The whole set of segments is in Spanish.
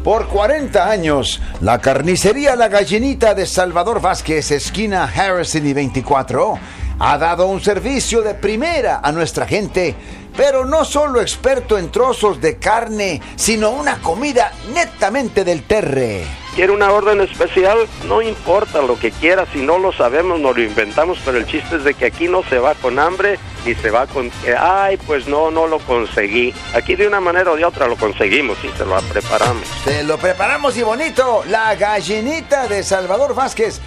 Por 40 años, la carnicería La Gallinita de Salvador Vázquez, esquina Harrison y 24, ha dado un servicio de primera a nuestra gente, pero no solo experto en trozos de carne, sino una comida netamente del terre. ¿Quiere una orden especial? No importa lo que quiera, si no lo sabemos, nos lo inventamos, pero el chiste es de que aquí no se va con hambre, ni se va con... Ay, pues no lo conseguí. Aquí de una manera o de otra lo conseguimos y se lo preparamos. Se lo preparamos y bonito. La Gallinita de Salvador Vázquez,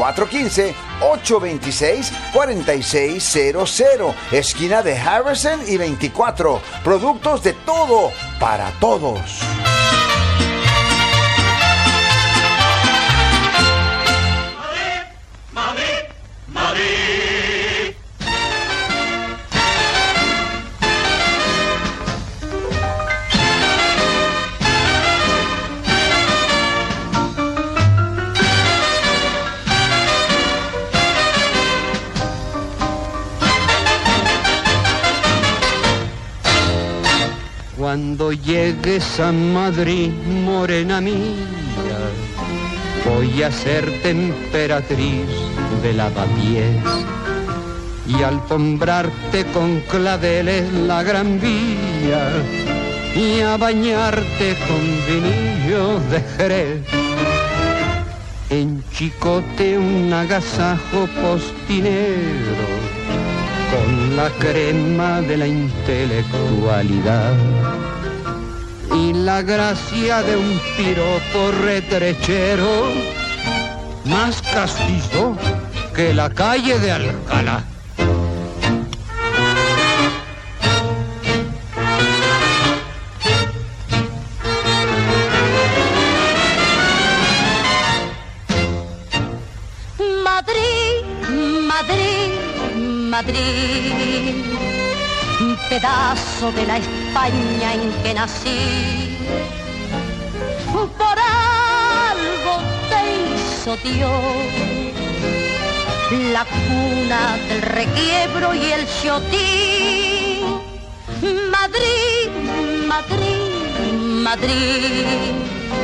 415-826-4600, esquina de Harrison y 24. Productos de todo, para todos. Cuando llegues a Madrid, morena mía, voy a ser emperatriz de lavapiés y alfombrarte con claveles la Gran Vía y a bañarte con vinillo de Jerez. En Chicote un agasajo postinero con la crema de la intelectualidad y la gracia de un piropo retrechero más castizo que la calle de Alcalá. Madrid, un pedazo de la España en que nací, por algo te hizo Dios, la cuna del requiebro y el chotín. Madrid, Madrid, Madrid,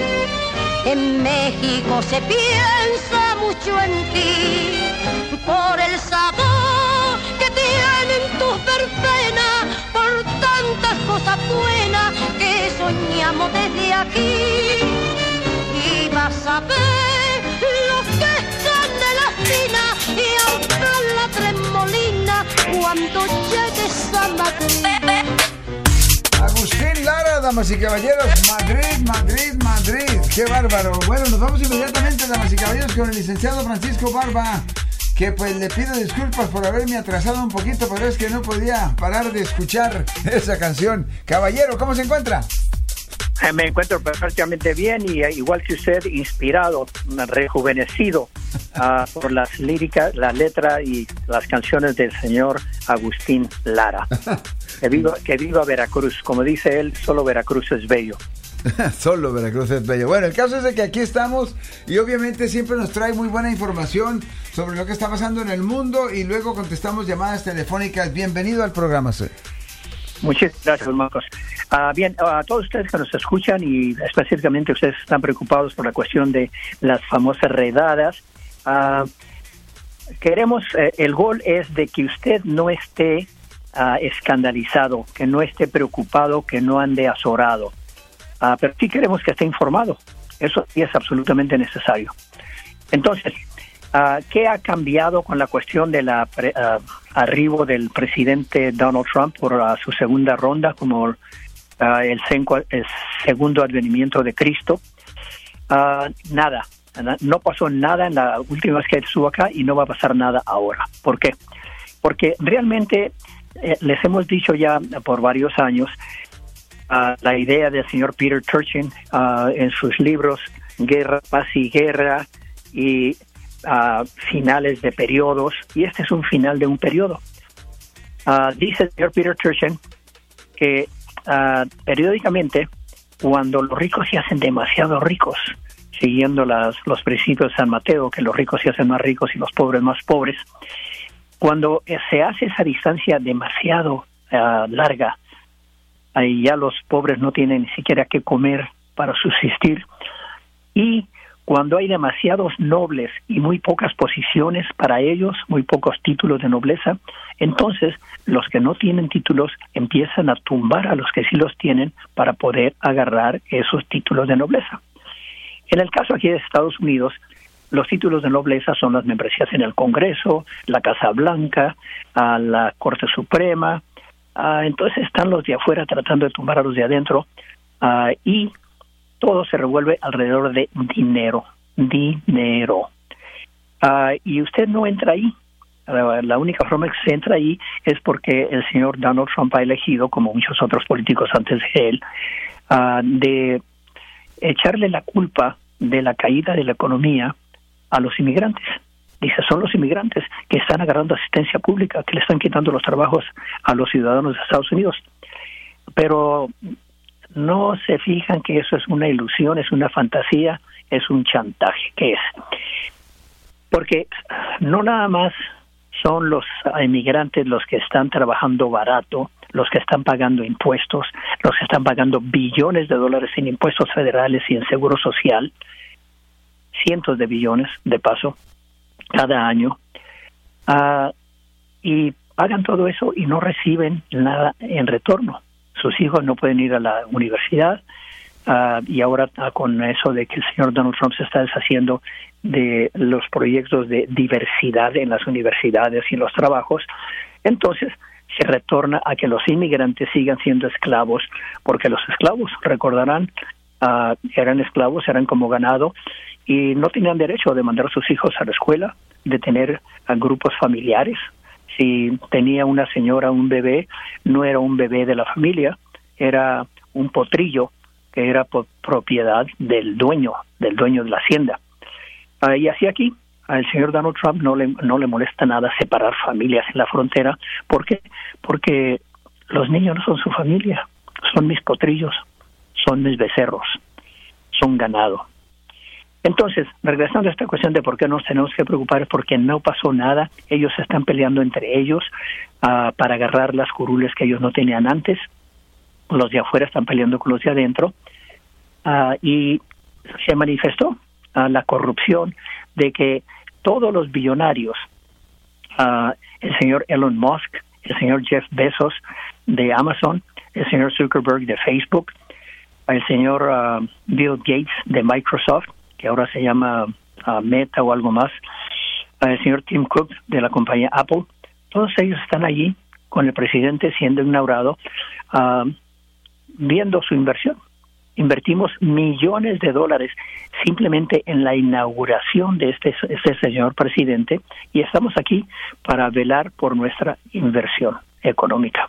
en México se piensa mucho en ti, por el sabor tienen tus verbenas, por tantas cosas buenas que soñamos desde aquí. Y vas a ver lo que están de la fina y a la tremolina cuando llegues a Madrid. Agustín Lara, damas y caballeros, Madrid, Madrid, Madrid. ¡Qué bárbaro! Bueno, nos vamos inmediatamente, damas y caballeros, con el licenciado Francisco Barba, que pues le pido disculpas por haberme atrasado un poquito, pero es que no podía parar de escuchar esa canción. Caballero, ¿cómo se encuentra? Me encuentro perfectamente bien y igual que usted, inspirado, rejuvenecido por las líricas, la letra y las canciones del señor Agustín Lara. Que viva Veracruz. Como dice él, solo Veracruz es bello. Solo Veracruz es bello. Bueno, el caso es de que aquí estamos y obviamente siempre nos trae muy buena información sobre lo que está pasando en el mundo y luego contestamos llamadas telefónicas. Bienvenido al programa, sir. Muchas gracias, Marcos. Bien, a todos ustedes que nos escuchan y específicamente ustedes están preocupados por la cuestión de las famosas redadas, queremos, el gol es de que usted no esté escandalizado, que no esté preocupado, que no ande azorado. Pero sí queremos que esté informado. Eso sí es absolutamente necesario. Entonces, ¿qué ha cambiado con la cuestión de la arribo del presidente Donald Trump por su segunda ronda como el segundo advenimiento de Cristo? Nada. No pasó nada en la última vez que estuvo acá y no va a pasar nada ahora. ¿Por qué? Porque realmente les hemos dicho ya por varios años la idea del señor Peter Turchin en sus libros Guerra, Paz y Guerra y finales de periodos, y este es un final de un periodo. Dice el señor Peter Turchin que periódicamente cuando los ricos se hacen demasiado ricos, siguiendo los principios de San Mateo, que los ricos se hacen más ricos y los pobres más pobres, cuando se hace esa distancia demasiado larga, ahí ya los pobres no tienen ni siquiera qué comer para subsistir, Y cuando hay demasiados nobles y muy pocas posiciones para ellos, muy pocos títulos de nobleza, entonces los que no tienen títulos empiezan a tumbar a los que sí los tienen para poder agarrar esos títulos de nobleza. En el caso aquí de Estados Unidos, los títulos de nobleza son las membresías en el Congreso, la Casa Blanca, a la Corte Suprema. Entonces están los de afuera tratando de tumbar a los de adentro, y todo se revuelve alrededor de dinero. Y usted no entra ahí. La única forma que se entra ahí es porque el señor Donald Trump ha elegido, como muchos otros políticos antes de él, de echarle la culpa de la caída de la economía a los inmigrantes. Dice, son los inmigrantes que están agarrando asistencia pública, que le están quitando los trabajos a los ciudadanos de Estados Unidos. Pero no se fijan que eso es una ilusión, es una fantasía, es un chantaje. ¿Qué es? Porque no nada más son los inmigrantes los que están trabajando barato, los que están pagando impuestos, los que están pagando billones de dólares en impuestos federales y en seguro social, cientos de billones, de paso, cada año, y pagan todo eso y no reciben nada en retorno. Sus hijos no pueden ir a la universidad, y ahora con eso de que el señor Donald Trump se está deshaciendo de los proyectos de diversidad en las universidades y en los trabajos, entonces se retorna a que los inmigrantes sigan siendo esclavos, porque los esclavos, recordarán, eran esclavos, eran como ganado, y no tenían derecho de mandar a sus hijos a la escuela, de tener grupos familiares. Si tenía una señora un bebé, no era un bebé de la familia, era un potrillo que era propiedad del dueño de la hacienda. Y así aquí, al señor Donald Trump no le molesta nada separar familias en la frontera. ¿Por qué? Porque los niños no son su familia, son mis potrillos, son mis becerros, son ganado. Entonces, regresando a esta cuestión de por qué nos tenemos que preocupar, es porque no pasó nada. Ellos se están peleando entre ellos para agarrar las curules que ellos no tenían antes. Los de afuera están peleando con los de adentro. Y se manifestó la corrupción de que todos los billonarios, el señor Elon Musk, el señor Jeff Bezos de Amazon, el señor Zuckerberg de Facebook, el señor Bill Gates de Microsoft, que ahora se llama Meta o algo más, el señor Tim Cook de la compañía Apple, todos ellos están allí con el presidente siendo inaugurado, viendo su inversión. Invertimos millones de dólares simplemente en la inauguración de este señor presidente, y estamos aquí para velar por nuestra inversión económica.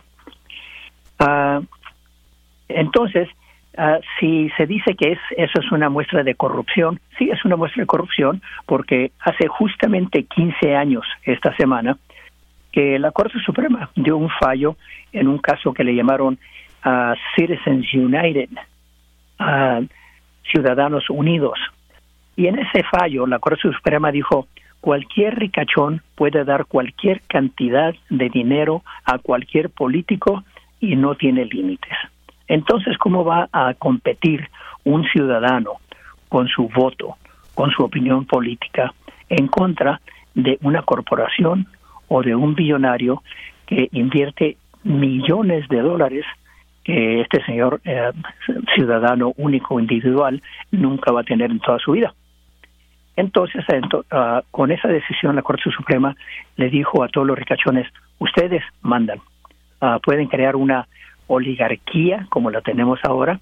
Entonces, si se dice que eso es una muestra de corrupción, sí es una muestra de corrupción, porque hace justamente 15 años esta semana que la Corte Suprema dio un fallo en un caso que le llamaron Citizens United, Ciudadanos Unidos. Y en ese fallo la Corte Suprema dijo: cualquier ricachón puede dar cualquier cantidad de dinero a cualquier político y no tiene límites. Entonces, ¿cómo va a competir un ciudadano con su voto, con su opinión política, en contra de una corporación o de un billonario que invierte millones de dólares que este señor ciudadano único, individual, nunca va a tener en toda su vida? Entonces, con esa decisión, la Corte Suprema le dijo a todos los ricachones: ustedes mandan, pueden crear una oligarquía como la tenemos ahora,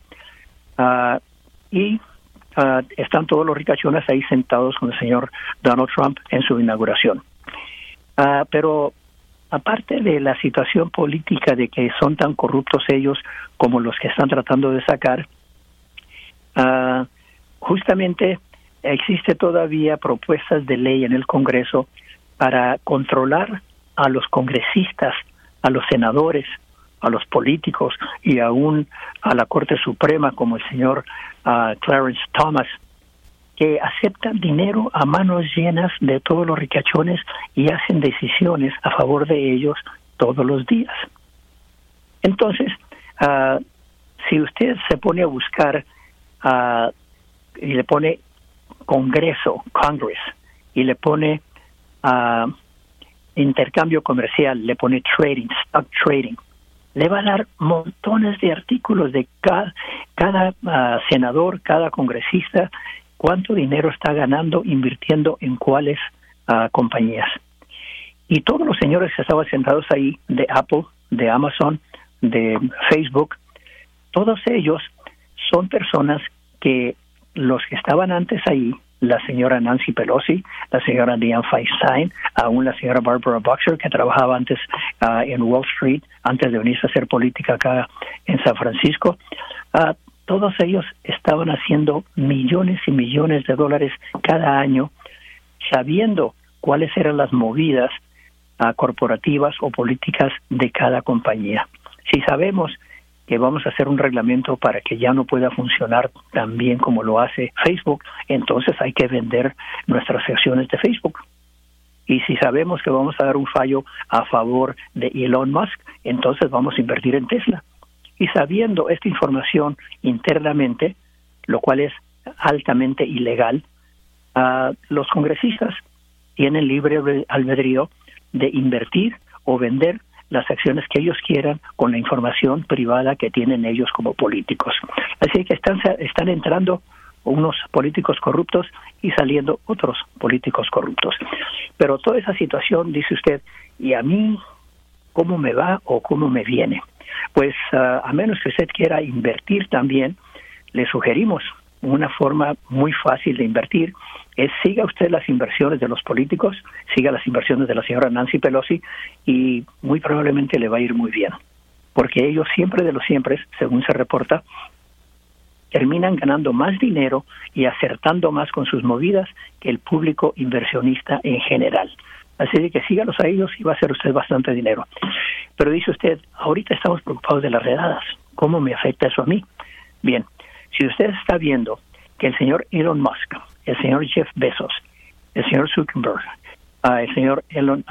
y están todos los ricachones ahí sentados con el señor Donald Trump en su inauguración. Pero aparte de la situación política de que son tan corruptos ellos como los que están tratando de sacar, justamente existe todavía propuestas de ley en el Congreso para controlar a los congresistas, a los senadores, a los políticos y aún a la Corte Suprema, como el señor Clarence Thomas, que aceptan dinero a manos llenas de todos los ricachones y hacen decisiones a favor de ellos todos los días. Entonces, si usted se pone a buscar y le pone Congress, y le pone intercambio comercial, le pone trading, stock trading, le va a dar montones de artículos de cada senador, cada congresista, cuánto dinero está ganando invirtiendo en cuáles compañías. Y todos los señores que estaban sentados ahí, de Apple, de Amazon, de Facebook, todos ellos son personas que los que estaban antes ahí, la señora Nancy Pelosi, la señora Dianne Feinstein, aún la señora Barbara Boxer, que trabajaba antes en Wall Street, antes de venirse a hacer política acá en San Francisco, todos ellos estaban haciendo millones y millones de dólares cada año, sabiendo cuáles eran las movidas corporativas o políticas de cada compañía. Si sabemos que vamos a hacer un reglamento para que ya no pueda funcionar tan bien como lo hace Facebook, entonces hay que vender nuestras acciones de Facebook. Y si sabemos que vamos a dar un fallo a favor de Elon Musk, entonces vamos a invertir en Tesla. Y sabiendo esta información internamente, lo cual es altamente ilegal, los congresistas tienen libre albedrío de invertir o vender las acciones que ellos quieran con la información privada que tienen ellos como políticos. Así que están entrando unos políticos corruptos y saliendo otros políticos corruptos. Pero toda esa situación, dice usted, ¿y a mí cómo me va o cómo me viene? Pues a menos que usted quiera invertir también, le sugerimos una forma muy fácil de invertir, es siga usted las inversiones de los políticos, siga las inversiones de la señora Nancy Pelosi y muy probablemente le va a ir muy bien, porque ellos siempre de los siempre, según se reporta, terminan ganando más dinero y acertando más con sus movidas que el público inversionista en general. Así de que sígalos a ellos y va a hacer usted bastante dinero. Pero dice usted, ahorita estamos preocupados de las redadas, ¿cómo me afecta eso a mí? Bien, si usted está viendo que el señor Elon Musk, el señor Jeff Bezos, el señor Zuckerberg, el señor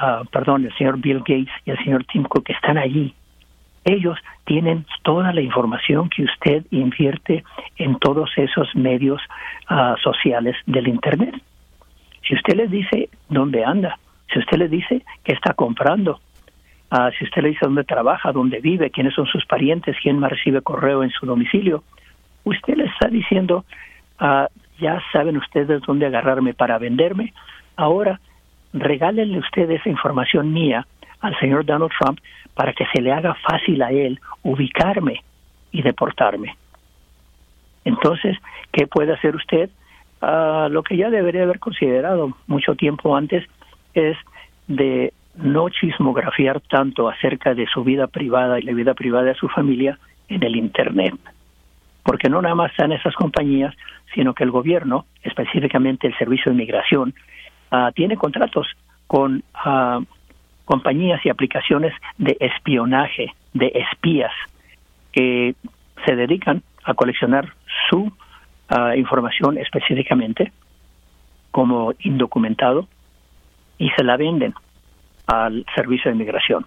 Bill Gates y el señor Tim Cook están allí, ellos tienen toda la información que usted invierte en todos esos medios sociales del Internet. Si usted les dice dónde anda, si usted les dice qué está comprando, si usted le dice dónde trabaja, dónde vive, quiénes son sus parientes, quién más recibe correo en su domicilio, usted le está diciendo, ya saben ustedes dónde agarrarme para venderme, ahora regálenle usted esa información mía al señor Donald Trump para que se le haga fácil a él ubicarme y deportarme. Entonces, ¿qué puede hacer usted? Lo que ya debería haber considerado mucho tiempo antes es de no chismografiar tanto acerca de su vida privada y la vida privada de su familia en el Internet. Porque no nada más están esas compañías, sino que el gobierno, específicamente el Servicio de Inmigración, tiene contratos con compañías y aplicaciones de espionaje, de espías, que se dedican a coleccionar su información específicamente como indocumentado y se la venden al Servicio de Inmigración.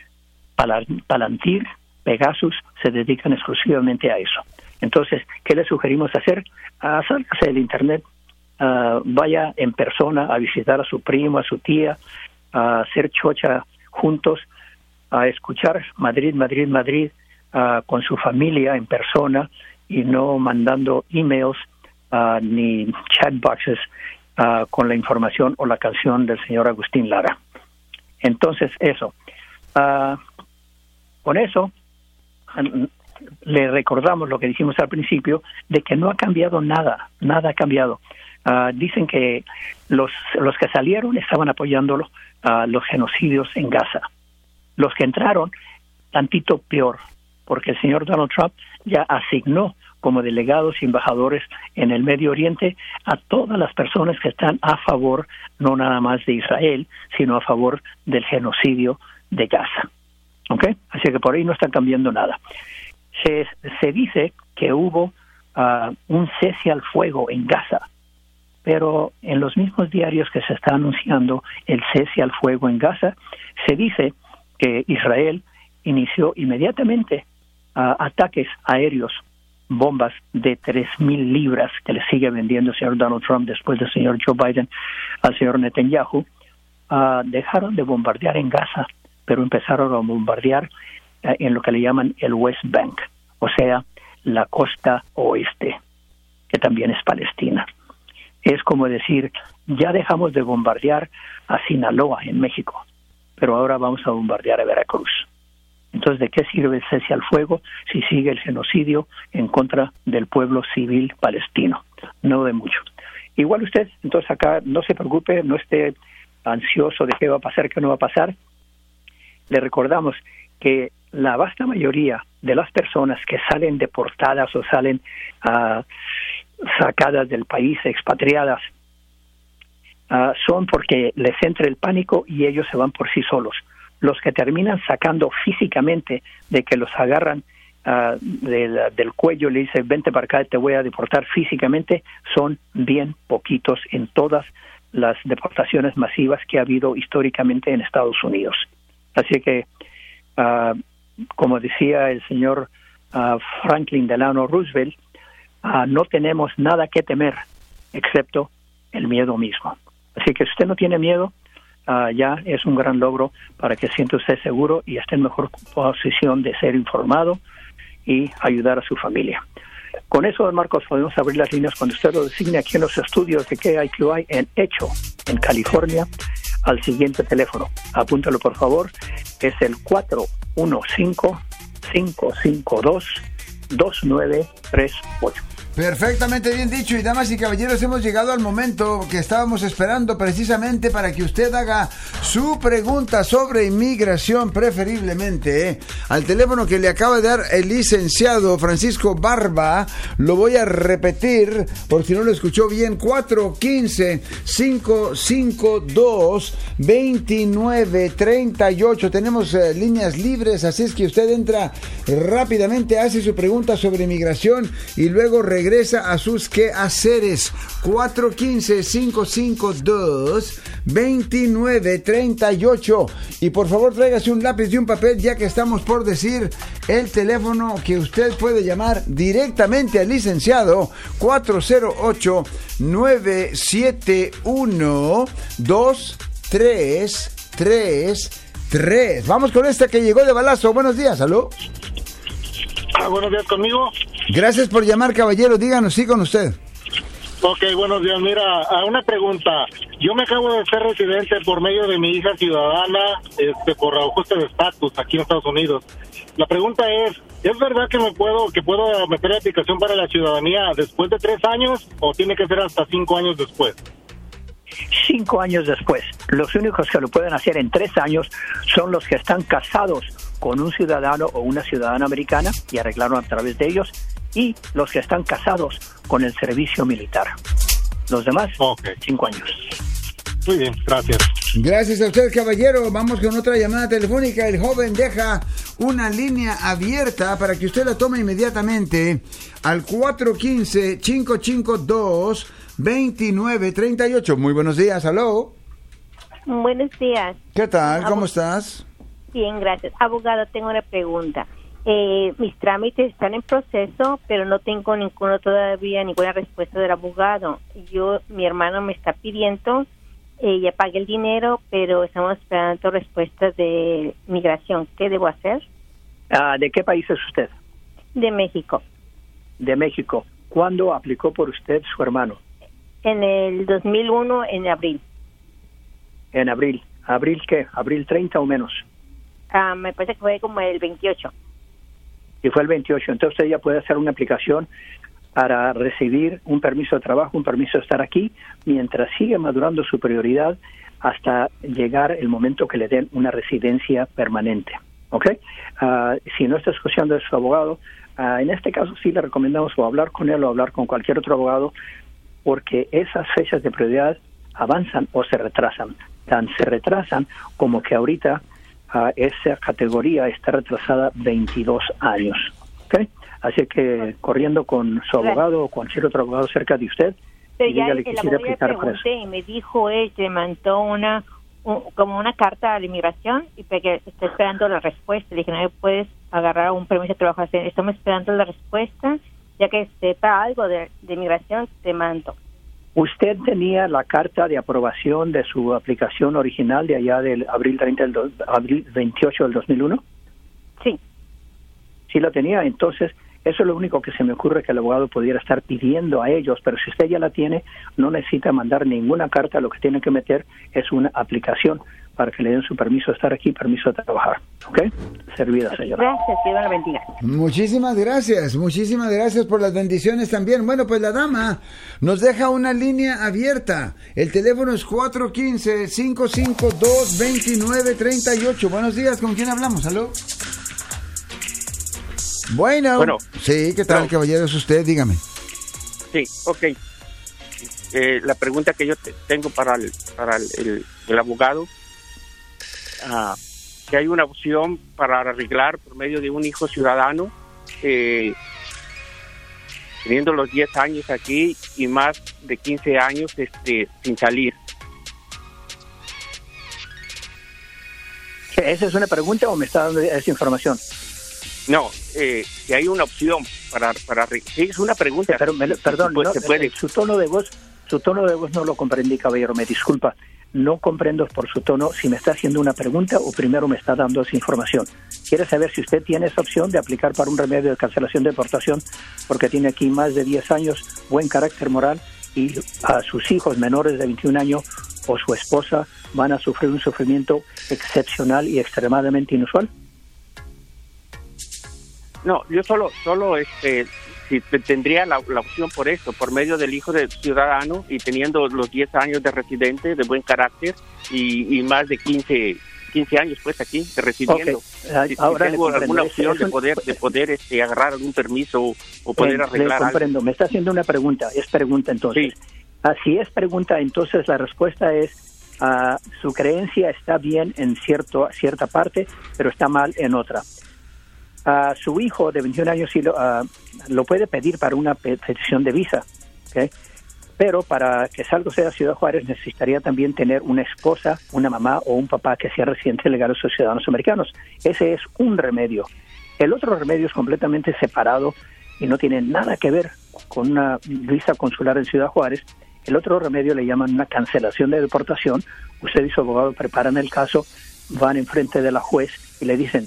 Palantir, Pegasus se dedican exclusivamente a eso. Entonces, ¿qué le sugerimos hacer? Sálgase del Internet, vaya en persona a visitar a su primo, a su tía, a hacer chocha juntos, a escuchar Madrid, Madrid, Madrid con su familia en persona y no mandando emails ni chatboxes con la información o la canción del señor Agustín Lara. Entonces, eso. Con eso, le recordamos lo que dijimos al principio, de que no ha cambiado nada ha cambiado. Dicen que los que salieron estaban apoyando los genocidios en Gaza. Los que entraron, tantito peor, porque el señor Donald Trump ya asignó como delegados y embajadores en el Medio Oriente a todas las personas que están a favor, no nada más de Israel, sino a favor del genocidio de Gaza. ¿Ok? Así que por ahí no está cambiando nada. Se dice que hubo un cese al fuego en Gaza, pero en los mismos diarios que se está anunciando el cese al fuego en Gaza, se dice que Israel inició inmediatamente ataques aéreos bombas de 3,000 libras que le sigue vendiendo el señor Donald Trump después del señor Joe Biden al señor Netanyahu, dejaron de bombardear en Gaza, pero empezaron a bombardear en lo que le llaman el West Bank, o sea, la costa oeste, que también es Palestina. Es como decir, ya dejamos de bombardear a Sinaloa en México, pero ahora vamos a bombardear a Veracruz. Entonces, ¿de qué sirve el cese al fuego si sigue el genocidio en contra del pueblo civil palestino? No de mucho. Igual usted, entonces acá no se preocupe, no esté ansioso de qué va a pasar, qué no va a pasar. Le recordamos que la vasta mayoría de las personas que salen deportadas o salen sacadas del país, expatriadas, son porque les entra el pánico y ellos se van por sí solos. Los que terminan sacando físicamente, de que los agarran del cuello, le dice vente para acá, te voy a deportar físicamente, son bien poquitos en todas las deportaciones masivas que ha habido históricamente en Estados Unidos. Así que, como decía el señor Franklin Delano Roosevelt, no tenemos nada que temer excepto el miedo mismo. Así que si usted no tiene miedo, ya es un gran logro para que sienta usted seguro y esté en mejor posición de ser informado y ayudar a su familia. Con eso, don Marcos, podemos abrir las líneas cuando usted lo designe aquí en los estudios de KIQI en Echo, en California, al siguiente teléfono. Apúntalo, por favor. Es el 415-552-2938. Perfectamente bien dicho, y damas y caballeros, hemos llegado al momento que estábamos esperando precisamente para que usted haga su pregunta sobre inmigración, preferiblemente al teléfono que le acaba de dar el licenciado Francisco Barba. Lo voy a repetir por si no lo escuchó bien: 415-552-2938. Tenemos líneas libres, así es que usted entra rápidamente, hace su pregunta sobre inmigración y luego regresa a sus quehaceres. 415-552-2938. Y por favor tráigase un lápiz y un papel, ya que estamos por decir el teléfono que usted puede llamar directamente al licenciado: 408-971-2333. Vamos con esta que llegó de balazo. Buenos días, ¿aló? Buenos días, ¿conmigo? Gracias por llamar, caballero. Díganos, sí, con usted. Ok, buenos días. Mira, una pregunta. Yo me acabo de ser residente por medio de mi hija ciudadana, por ajuste de estatus aquí en Estados Unidos. La pregunta es verdad que puedo meter la aplicación para la ciudadanía después de 3 años o tiene que ser hasta 5 años después? 5 años después. Los únicos que lo pueden hacer en 3 años son los que están casados con un ciudadano o una ciudadana americana y arreglaron a través de ellos, y los que están casados con el servicio militar. Los demás, 5 años. Muy bien, gracias. Gracias a usted, caballero. Vamos con otra llamada telefónica. El joven deja una línea abierta para que usted la tome inmediatamente al 415-552-2938. Muy buenos días, aló. Buenos días. ¿Qué tal? ¿Cómo estás? Bien, gracias. Abogado, tengo una pregunta. Mis trámites están en proceso, pero no tengo ninguna respuesta del abogado. Mi hermano me está pidiendo, ya pagué el dinero, pero estamos esperando respuestas de migración. ¿Qué debo hacer? ¿De qué país es usted? De México. De México. ¿Cuándo aplicó por usted su hermano? En el 2001, en abril. En abril. ¿Abril qué? ¿Abril 30 o menos? Me parece que fue como el 28. Y fue el 28. Entonces usted ya puede hacer una aplicación para recibir un permiso de trabajo, un permiso de estar aquí, mientras sigue madurando su prioridad hasta llegar el momento que le den una residencia permanente. ¿Ok? Si no está escuchando a su abogado, en este caso sí le recomendamos o hablar con él o hablar con cualquier otro abogado, porque esas fechas de prioridad avanzan o se retrasan. Tan se retrasan como que ahorita esa categoría está retrasada 22 años. ¿Okay? Así que corriendo con su abogado o cualquier otro abogado cerca de usted, pero y ya dígale que quiere aplicar para eso. Y me dijo que mandó como una carta a la inmigración y que está esperando la respuesta. Le dije, no puedes agarrar un permiso de trabajo. Estamos esperando la respuesta Ya que sepa algo de migración, te mando. ¿Usted tenía la carta de aprobación de su aplicación original de allá del abril 28 del 2001? Sí. Sí la tenía, entonces eso es lo único que se me ocurre que el abogado pudiera estar pidiendo a ellos, pero si usted ya la tiene, no necesita mandar ninguna carta, lo que tiene que meter es una aplicación para que le den su permiso de estar aquí, permiso de trabajar. ¿Ok? Servida, señora. Gracias, Dios la bendiga. Muchísimas gracias por las bendiciones también. Bueno, pues la dama nos deja una línea abierta. El teléfono es 415-552-2938. Buenos días, ¿con quién hablamos? ¿Aló? Bueno. Sí, ¿qué tal, caballero? Es usted, dígame. Sí, ok. La pregunta que yo tengo para el abogado, que hay una opción para arreglar por medio de un hijo ciudadano, teniendo los 10 años aquí y más de 15 años sin salir. ¿Esa es una pregunta o me está dando esa información? No, que hay una opción para sí, es una pregunta. Pero perdón, pues, su tono de voz no lo comprendí, caballero, me disculpa. No comprendo por su tono si me está haciendo una pregunta o primero me está dando esa información. ¿Quiere saber si usted tiene esa opción de aplicar para un remedio de cancelación de deportación porque tiene aquí más de 10 años, buen carácter moral y a sus hijos menores de 21 años o su esposa van a sufrir un sufrimiento excepcional y extremadamente inusual? No, yo solo si tendría la opción por esto, por medio del hijo de ciudadano y teniendo los 10 años de residente de buen carácter y más de 15 años pues aquí residiendo. Okay. Ahora si tengo alguna opción de poder agarrar algún permiso o poder arreglar algo. Comprendo, me está haciendo una pregunta, es pregunta entonces. Sí. Si es pregunta, entonces la respuesta es su creencia está bien en cierta parte, pero está mal en otra. Su hijo de 21 años sí lo puede pedir para una petición de visa, ¿okay? Pero para que salga sea Ciudad Juárez necesitaría también tener una esposa, una mamá o un papá que sea residente legal o ciudadanos americanos. Ese es un remedio. El otro remedio es completamente separado y no tiene nada que ver con una visa consular en Ciudad Juárez. El otro remedio le llaman una cancelación de deportación. Usted y su abogado preparan el caso, van enfrente de la juez y le dicen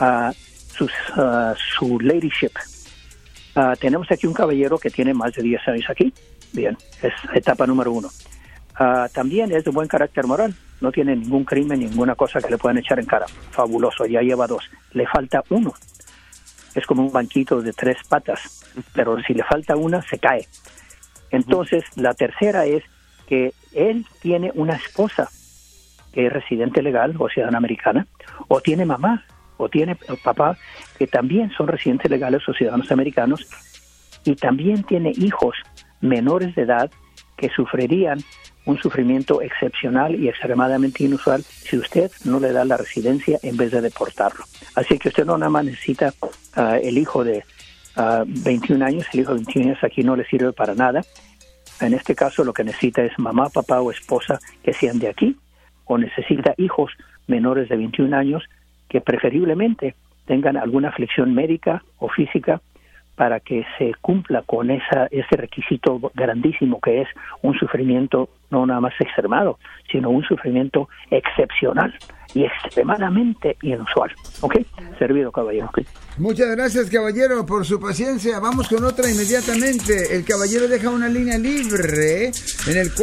su ladyship. Tenemos aquí un caballero que tiene más de 10 años aquí. Bien, es etapa número 1. También es de buen carácter moral. No tiene ningún crimen, ninguna cosa que le puedan echar en cara. Fabuloso, ya lleva 2. Le falta 1. Es como un banquito de 3 patas. Pero si le falta una, se cae. Entonces, la tercera es que él tiene una esposa que es residente legal o ciudadana americana, o tiene mamá o tiene papá que también son residentes legales o ciudadanos americanos, y también tiene hijos menores de edad que sufrirían un sufrimiento excepcional y extremadamente inusual si usted no le da la residencia en vez de deportarlo. Así que usted no nada más necesita el hijo de 21 años, el hijo de 21 años aquí no le sirve para nada. En este caso lo que necesita es mamá, papá o esposa que sean de aquí, o necesita hijos menores de 21 años que preferiblemente tengan alguna aflicción médica o física para que se cumpla con ese requisito grandísimo que es un sufrimiento no nada más extremado, sino un sufrimiento excepcional y extremadamente inusual. ¿Ok? Servido, caballero. Okay. Muchas gracias, caballero, por su paciencia. Vamos con otra inmediatamente. El caballero deja una línea libre en el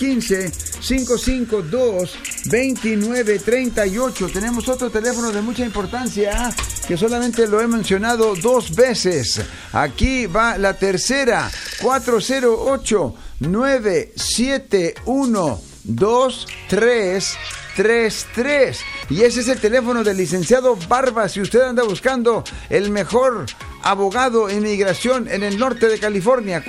415-552-2938. Tenemos otro teléfono de mucha importancia que solamente lo he mencionado 2 veces. Aquí va la tercera, 408-971-2333. Y ese es el teléfono del licenciado Barba si usted anda buscando el mejor abogado en inmigración en el norte de California.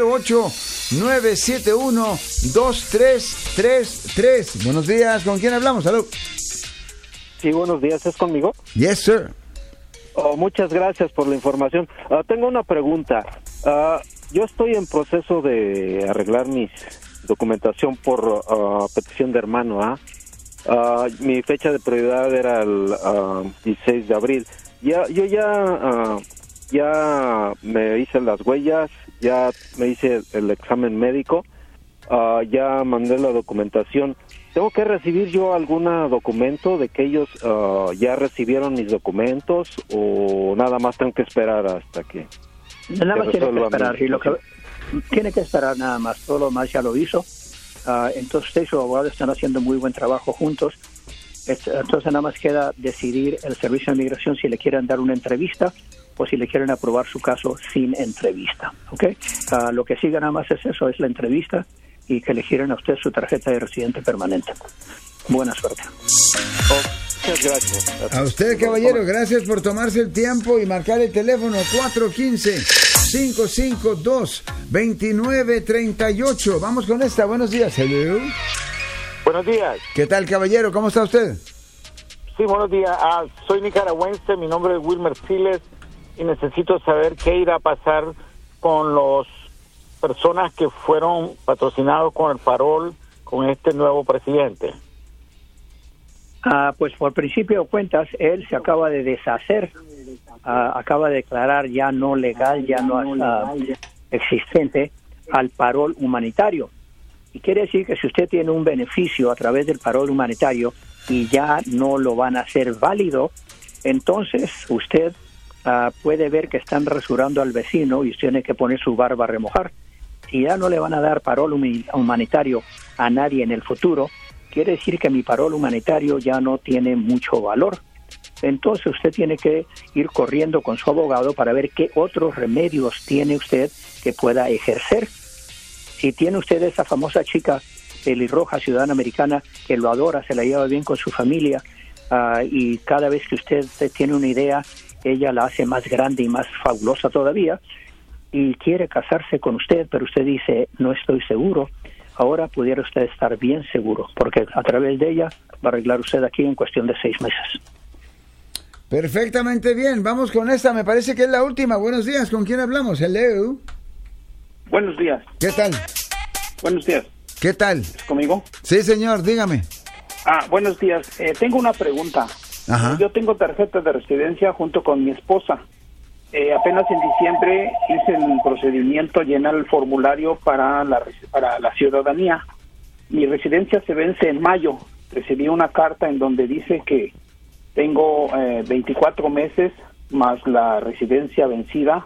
408-971-2333. Buenos días, ¿con quién hablamos? Salud. Sí, buenos días, ¿es conmigo? Yes, sir. Muchas gracias por la información. Tengo una pregunta. Yo estoy en proceso de arreglar mi documentación por petición de hermano. Mi fecha de prioridad era el 16 de abril. Yo ya ya me hice las huellas, ya me hice el examen médico, ya mandé la documentación. ¿Tengo que recibir yo algún documento de que ellos ya recibieron mis documentos o nada más tengo que esperar hasta que... Nada más tiene que esperar, tiene que esperar nada más, todo lo más ya lo hizo. Entonces usted y su abogado están haciendo muy buen trabajo juntos. Entonces nada más queda decidir el Servicio de Inmigración si le quieren dar una entrevista o si le quieren aprobar su caso sin entrevista, ¿ok? Lo que sigue nada más es eso, es la entrevista y que le giren a usted su tarjeta de residente permanente. Buena suerte. Muchas gracias. A usted, caballero, gracias por tomarse el tiempo y marcar el teléfono 415-552-2938. Vamos con esta. Buenos días. Hello. Buenos días. ¿Qué tal, caballero? ¿Cómo está usted? Sí, buenos días. Soy nicaragüense, mi nombre es Wilmer Siles y necesito saber qué irá a pasar con las personas que fueron patrocinados con el parol con este nuevo presidente. Pues por principio de cuentas, él se acaba de deshacer, acaba de declarar ya no legal, ya no existente al parol humanitario. Y quiere decir que si usted tiene un beneficio a través del parol humanitario y ya no lo van a hacer válido, entonces usted puede ver que están rasurando al vecino y usted tiene que poner su barba a remojar. Si ya no le van a dar parol humanitario a nadie en el futuro, quiere decir que mi parol humanitario ya no tiene mucho valor. Entonces usted tiene que ir corriendo con su abogado para ver qué otros remedios tiene usted que pueda ejercer. Si tiene usted esa famosa chica pelirroja, ciudadana americana, que lo adora, se la lleva bien con su familia, y cada vez que usted tiene una idea, ella la hace más grande y más fabulosa todavía, y quiere casarse con usted, pero usted dice, no estoy seguro. Ahora pudiera usted estar bien seguro, porque a través de ella va a arreglar usted aquí en cuestión de 6 meses. Perfectamente bien, vamos con esta, me parece que es la última. Buenos días, ¿con quién hablamos? Hello. Buenos días. ¿Qué tal? Buenos días. ¿Qué tal? ¿Conmigo? Sí, señor, dígame. Buenos días. Tengo una pregunta. Ajá. Yo tengo tarjeta de residencia junto con mi esposa. Apenas en diciembre hice el procedimiento, llenar el formulario para la ciudadanía. Mi residencia se vence en mayo. Recibí una carta en donde dice que tengo 24 meses más la residencia vencida,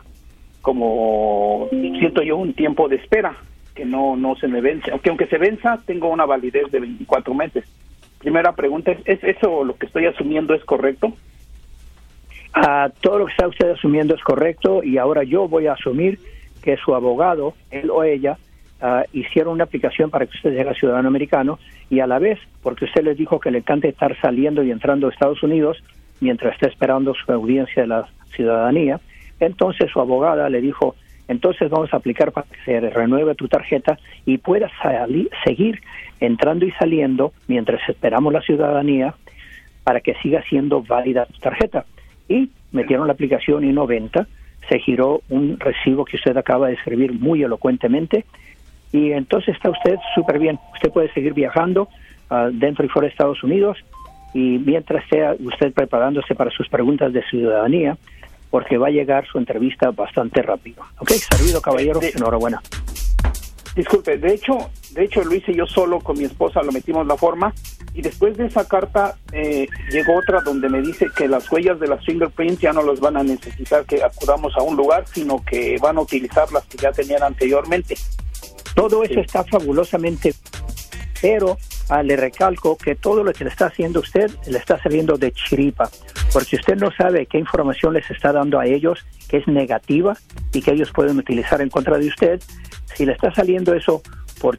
como siento yo un tiempo de espera, que no se me vence. Aunque se venza, tengo una validez de 24 meses. Primera pregunta, ¿es eso lo que estoy asumiendo es correcto? Todo lo que está usted asumiendo es correcto, y ahora yo voy a asumir que su abogado, él o ella, hicieron una aplicación para que usted sea ciudadano americano, y a la vez, porque usted les dijo que le encanta estar saliendo y entrando a Estados Unidos mientras está esperando su audiencia de la ciudadanía, entonces su abogada le dijo, entonces vamos a aplicar para que se renueve tu tarjeta y puedas seguir entrando y saliendo mientras esperamos la ciudadanía para que siga siendo válida tu tarjeta. Y metieron la aplicación y 90, se giró un recibo que usted acaba de escribir muy elocuentemente, y entonces está usted súper bien. Usted puede seguir viajando dentro y fuera de Estados Unidos, y mientras esté usted preparándose para sus preguntas de ciudadanía, porque va a llegar su entrevista bastante rápido. ¿Ok? Servido, caballero, enhorabuena. Disculpe, de hecho lo hice yo solo con mi esposa, lo metimos la forma, y después de esa carta llegó otra donde me dice que las huellas de las fingerprints ya no las van a necesitar que acudamos a un lugar, sino que van a utilizar las que ya tenían anteriormente. Todo eso está fabulosamente, pero le recalco que todo lo que le está haciendo usted le está saliendo de chiripa, porque usted no sabe qué información les está dando a ellos que es negativa y que ellos pueden utilizar en contra de usted. Si le está saliendo eso por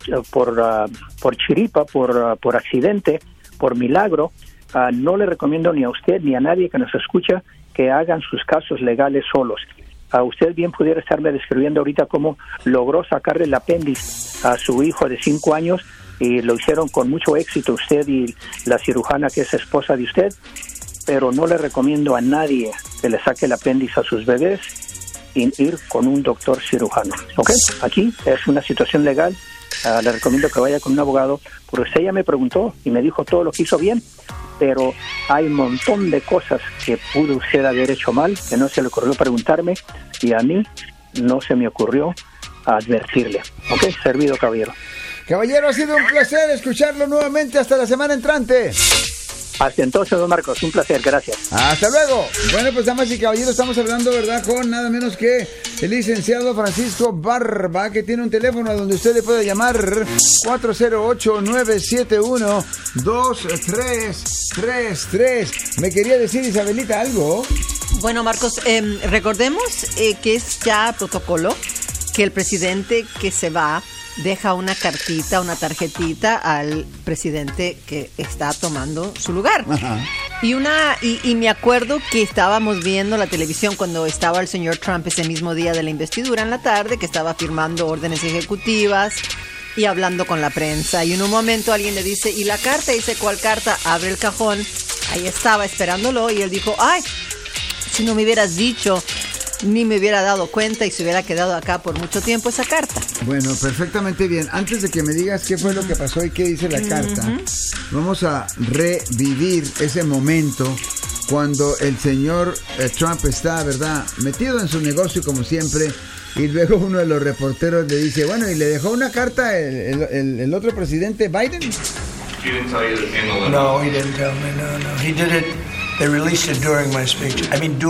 chiripa, por accidente, por milagro, no le recomiendo ni a usted ni a nadie que nos escucha que hagan sus casos legales solos. Usted bien pudiera estarme describiendo ahorita cómo logró sacarle el apéndice a su hijo de 5 años, y lo hicieron con mucho éxito usted y la cirujana que es esposa de usted, pero no le recomiendo a nadie que le saque el apéndice a sus bebés sin ir con un doctor cirujano. ¿Ok? Aquí es una situación legal. Le recomiendo que vaya con un abogado, porque usted ya me preguntó y me dijo todo lo que hizo bien. pero hay un montón de cosas que pudo usted haber hecho mal, que no se le ocurrió preguntarme, y a mí no se me ocurrió advertirle. Ok, servido, caballero. Caballero, ha sido un placer escucharlo nuevamente hasta la semana entrante. Hasta entonces, don Marcos, un placer, gracias. Hasta luego. Bueno, pues damas y caballeros, estamos hablando, ¿verdad?, con nada menos que el licenciado Francisco Barba, que tiene un teléfono donde usted le puede llamar 408-971-2333. Me quería decir, Isabelita, algo. Bueno, Marcos, recordemos que es ya protocolo que el presidente que se va deja una cartita, una tarjetita al presidente que está tomando su lugar. Ajá. Y me acuerdo que estábamos viendo la televisión cuando estaba el señor Trump ese mismo día de la investidura en la tarde, que estaba firmando órdenes ejecutivas y hablando con la prensa. Y en un momento alguien le dice, ¿y la carta? Y dice, ¿cuál carta? Abre el cajón. Ahí estaba esperándolo y él dijo, ¡ay! Si no me hubieras dicho, ni me hubiera dado cuenta y se hubiera quedado acá por mucho tiempo esa carta. Bueno, perfectamente bien. Antes de que me digas qué fue lo que pasó y qué dice la carta, vamos a revivir ese momento cuando el señor Trump está, ¿verdad?, metido en su negocio como siempre, y luego uno de los reporteros le dice, bueno, ¿y le dejó una carta el otro presidente Biden? No, he didn't tell me, no. He did it, they released it during my speech.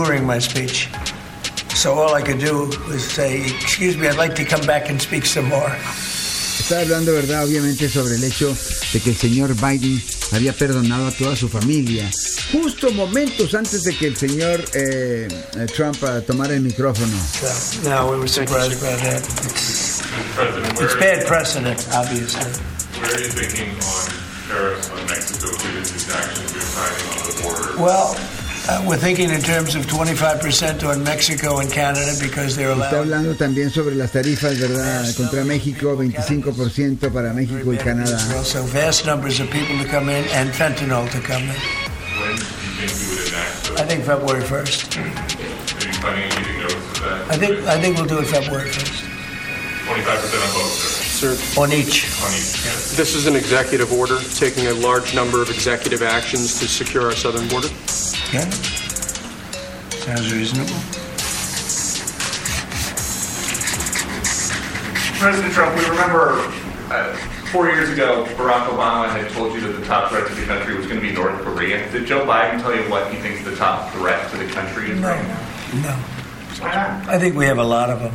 So all I could do was say, excuse me, I'd like to come back and speak some more. Está hablando, ¿verdad?, obviamente sobre el hecho de que el señor Biden había perdonado a toda su familia, justo momentos antes de que el señor Trump tomara el micrófono. So, no, we were surprised about that. It's bad precedent, obviously. Where are you thinking on tariffs on Mexico given these actions you're signing on the border? Well, we're thinking in terms of 25% on Mexico and Canada because they're allowed. Está hablando también sobre las tarifas, ¿verdad?, contra México, 25% para México y Canadá. So vast numbers of people to come in and fentanyl to come in. When do you think you would enact those? I think February 1st. Are you planning on giving notice of that? I think we'll do it February 1st. 25% on both, sir? On each. This is an executive order taking a large number of executive actions to secure our southern border. Yeah. Sounds reasonable. President Trump, we remember 4 years ago, Barack Obama had told you that the top threat to the country was going to be North Korea. Did Joe Biden tell you what he thinks the top threat to the country is right now? No. I think we have a lot of them.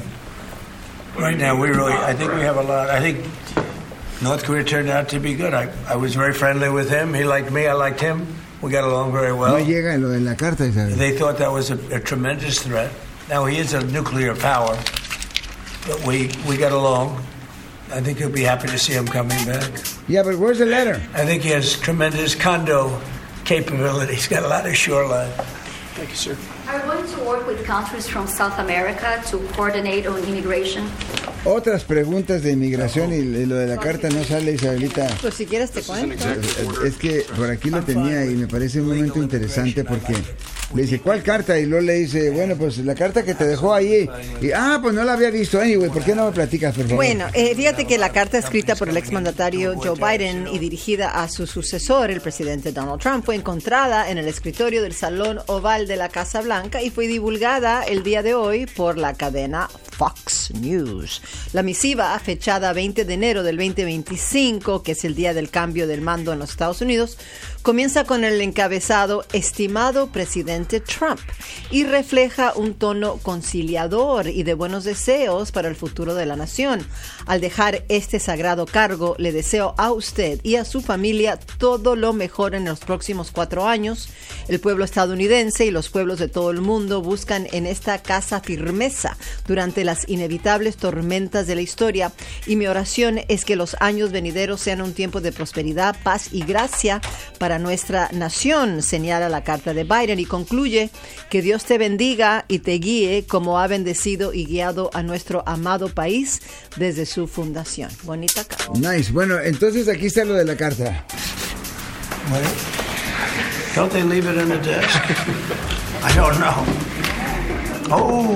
Right now, I think we have a lot. I think North Korea turned out to be good. I was very friendly with him. He liked me. I liked him. We got along very well. No llega lo de la carta, Isabel. They thought that was a tremendous threat. Now, he is a nuclear power, but we got along. I think he'll be happy to see him coming back. Yeah, but where's the letter? I think he has tremendous condo capability. He's got a lot of shoreline. Thank you, sir. Are you going to work with countries from South America to coordinate on immigration? Otras preguntas de inmigración y lo de la carta no sale, Isabelita. Pues si quieres te cuento. Es que por aquí lo tenía y me parece un momento interesante porque le dice, ¿cuál carta? Y luego le dice, bueno, pues la carta que te dejó ahí. Y, pues no la había visto. Anyway, ¿por qué no me platicas, por favor? Bueno, fíjate que la carta escrita por el exmandatario Joe Biden y dirigida a su sucesor, el presidente Donald Trump, fue encontrada en el escritorio del Salón Oval de la Casa Blanca y fue divulgada el día de hoy por la cadena Fox News. La misiva, fechada 20 de enero del 2025, que es el día del cambio del mando en los Estados Unidos, comienza con el encabezado "Estimado presidente Trump" y refleja un tono conciliador y de buenos deseos para el futuro de la nación. Al dejar este sagrado cargo, le deseo a usted y a su familia todo lo mejor en los próximos 4 años. El pueblo estadounidense y los pueblos de todo el mundo buscan en esta casa firmeza durante las inevitables tormentas de la historia, y mi oración es que los años venideros sean un tiempo de prosperidad, paz y gracia para nuestra nación, señala la carta de Biden, y concluye: que Dios te bendiga y te guíe como ha bendecido y guiado a nuestro amado país desde su fundación. Bonita carta. Nice. Bueno, entonces aquí está lo de la carta. Well, don't they leave it in the desk? I don't know. Oh.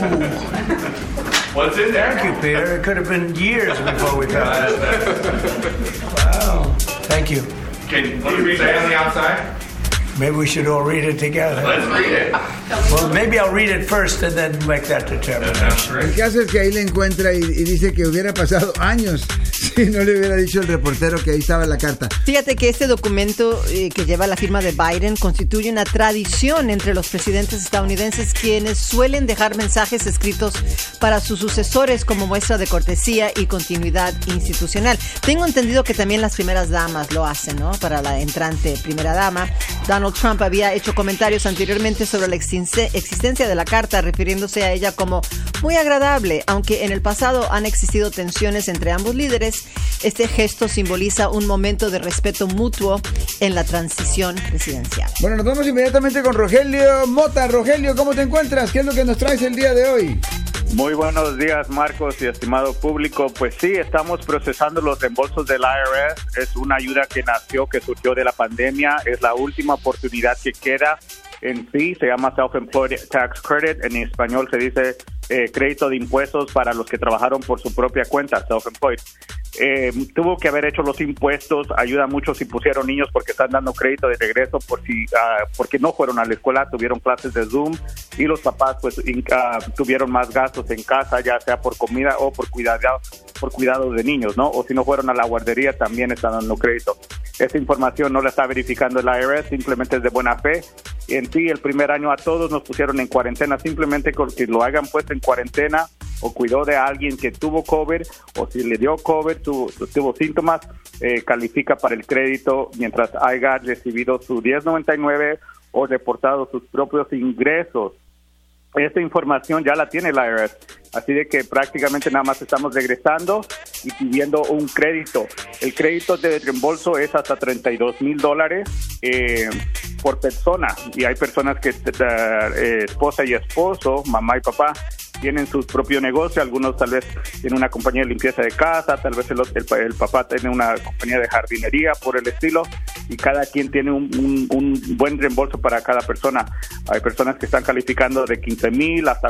What's in there? Thank you, Peter. It could have been years before we got it. Wow. Thank you. Can you read that on the outside? Maybe we should all read it together. Let's read it. Well, maybe I'll read it first and then make that determination. El caso es que ahí le encuentra y dice que hubiera pasado años si no le hubiera dicho el reportero que ahí estaba la carta. Fíjate que este documento que lleva la firma de Biden constituye una tradición entre los presidentes estadounidenses, quienes suelen dejar mensajes escritos para sus sucesores como muestra de cortesía y continuidad institucional. Tengo entendido que también las primeras damas lo hacen, ¿no? Para la entrante primera dama, Donald Trump había hecho comentarios anteriormente sobre la existencia de la carta, refiriéndose a ella como muy agradable. Aunque en el pasado han existido tensiones entre ambos líderes, este gesto simboliza un momento de respeto mutuo en la transición presidencial. Bueno, nos vamos inmediatamente con Rogelio Mota. Rogelio, ¿cómo te encuentras? ¿Qué es lo que nos traes el día de hoy? Muy buenos días, Marcos y estimado público. Pues sí, estamos procesando los reembolsos del IRS. Es una ayuda que surgió de la pandemia. Es la última oportunidad que queda en sí. Se llama Self-Employed Tax Credit. En español se dice crédito de impuestos para los que trabajaron por su propia cuenta, self-employed. Tuvo que haber hecho los impuestos. Ayuda mucho si pusieron niños porque están dando crédito de regreso porque no fueron a la escuela, tuvieron clases de Zoom, y los papás pues tuvieron más gastos en casa, ya sea por comida o por cuidado de niños, ¿no? O si no fueron a la guardería, también están dando crédito. Esta información no la está verificando el IRS, simplemente es de buena fe. En sí, el primer año a todos nos pusieron en cuarentena, simplemente porque lo hayan puesto en cuarentena o cuidó de alguien que tuvo COVID, o si le dio COVID, tuvo síntomas, califica para el crédito mientras haya recibido su 1099 o reportado sus propios ingresos. Esta información ya la tiene el IRS, así de que prácticamente nada más estamos regresando y pidiendo un crédito. El crédito de reembolso es hasta $32,000 por persona, y hay personas que esposa y esposo, mamá y papá, tienen su propio negocio. Algunos tal vez tienen una compañía de limpieza de casa, tal vez el papá tiene una compañía de jardinería, por el estilo, y cada quien tiene un buen reembolso para cada persona. Hay personas que están calificando de $15,000 hasta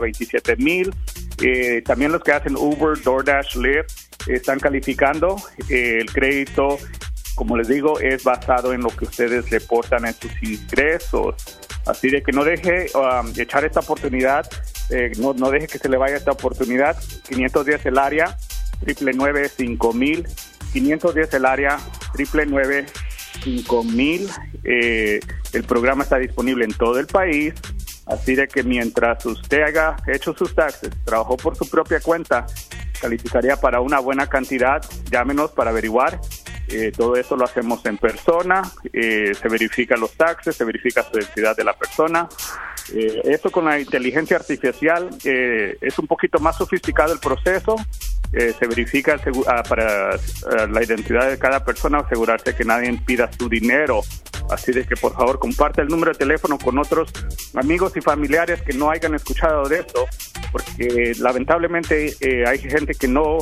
$27,000. También los que hacen Uber, DoorDash, Lyft están calificando. El crédito, como les digo, es basado en lo que ustedes reportan en sus ingresos. Así de que no deje echar esta oportunidad, no deje que se le vaya esta oportunidad. 510 el área, 999-5000, 510 el área, 999-5000. El programa está disponible en todo el país, así de que mientras usted haya hecho sus taxes, trabajó por su propia cuenta, calificaría para una buena cantidad. Llámenos para averiguar. Todo esto lo hacemos en persona, se verifica los taxes, se verifica su identidad de la persona. Esto con la inteligencia artificial es un poquito más sofisticado el proceso. Se verifica para la identidad de cada persona, asegurarse que nadie pida su dinero. Así de que por favor comparte el número de teléfono con otros amigos y familiares que no hayan escuchado de esto, porque lamentablemente hay gente que no